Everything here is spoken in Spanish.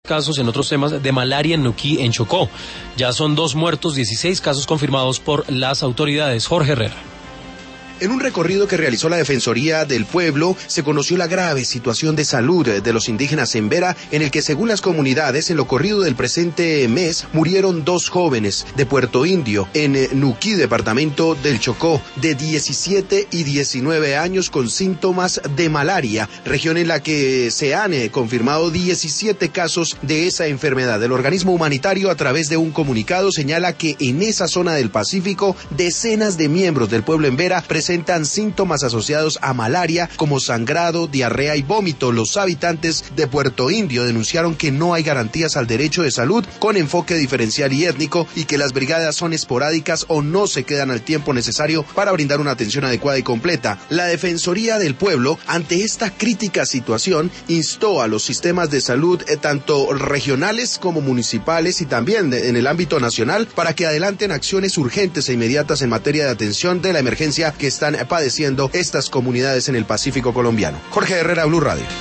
casos en otros temas de malaria en Nuquí, en Chocó. Ya son 2 muertos, 16 casos confirmados por las autoridades. Jorge Herrera. En un recorrido que realizó la Defensoría del Pueblo, se conoció la grave situación de salud de los indígenas en Vera, en el que, según las comunidades, en lo corrido del presente mes, murieron 2 jóvenes de Puerto Indio, en Nuquí, departamento del Chocó, de 17 y 19 años con síntomas de malaria, región en la que se han confirmado 17 casos de esa enfermedad. El organismo humanitario, a través de un comunicado, señala que en esa zona del Pacífico, decenas de miembros del pueblo en Vera presentan síntomas asociados a malaria como sangrado, diarrea y vómito. Los habitantes de Puerto Indio denunciaron que no hay garantías al derecho de salud con enfoque diferencial y étnico, y que las brigadas son esporádicas o no se quedan al tiempo necesario para brindar una atención adecuada y completa. La Defensoría del Pueblo, ante esta crítica situación, instó a los sistemas de salud tanto regionales como municipales y también en el ámbito nacional para que adelanten acciones urgentes e inmediatas en materia de atención de la emergencia que están padeciendo estas comunidades en el Pacífico colombiano. Jorge Herrera, Blue Radio.